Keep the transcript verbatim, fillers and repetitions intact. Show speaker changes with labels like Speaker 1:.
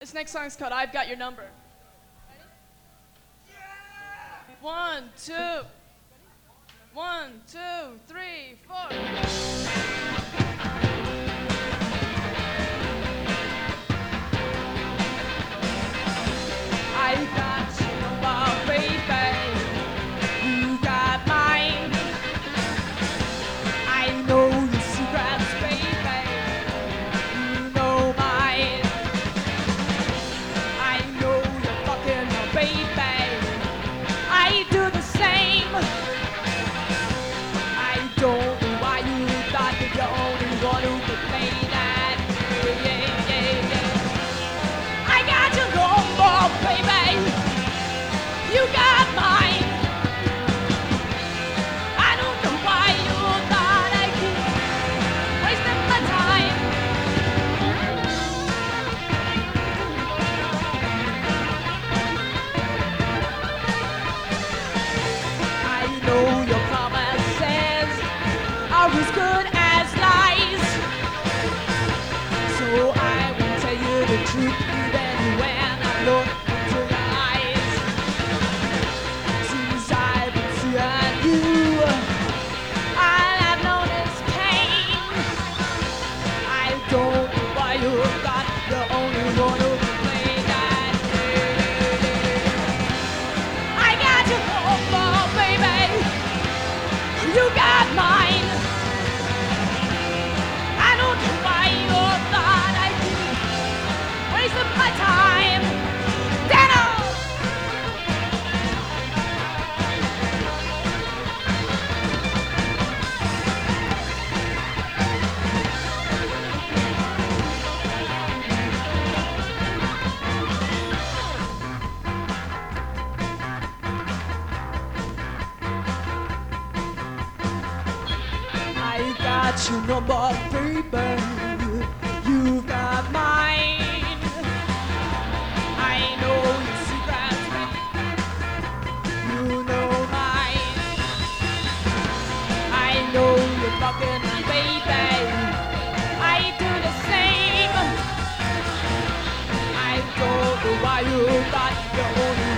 Speaker 1: This next song is called I've Got Your Number. One, two. One, two, three, four. I got your number, baby. You got mine. I know your secrets, baby. You know mine. I know you're fucking my baby. I do the same. I don't know why you thought that you're only one who could play that. Yeah, yeah, yeah. I got your number, baby. You got mine. I don't know why you thought I keep wasting my time. I know your promises are as good as lies, so I will tell you the truth even when I look into your eyes. Since I've been seeing you, I have noticed pain. I don't know why you got the only one who can play that game. I got your number, baby. You got mine. I don't know why you thought I'd keep wasting my time. Dano! I got your number, baby. You got mine. I know your secrets, you know mine. I know you're fucking my baby. I do the same. I don't know why you got your own